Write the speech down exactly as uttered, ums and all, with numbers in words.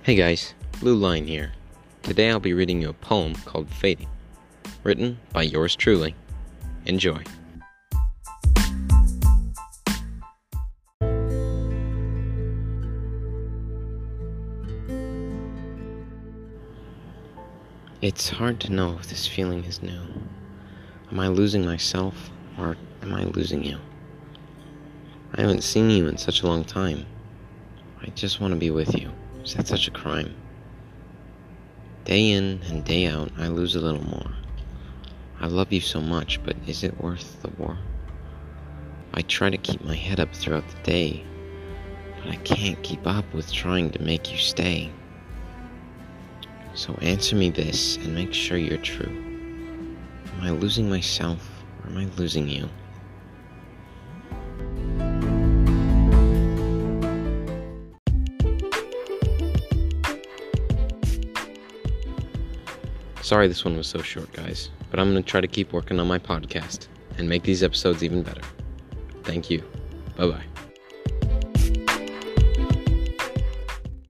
Hey guys, Blue Line here. Today I'll be reading you a poem called Fading, written by yours truly. Enjoy. It's hard to know if this feeling is new. Am I losing myself, or am I losing you? I haven't seen you in such a long time. I just want to be with you. Is that such a crime? Day in and day out, I lose a little more. I love you so much, but is it worth the war? I try to keep my head up throughout the day, but I can't keep up with trying to make you stay. So answer me this and make sure you're true. Am I losing myself, or am I losing you? Sorry this one was so short, guys, but I'm going to try to keep working on my podcast and make these episodes even better. Thank you. Bye-bye.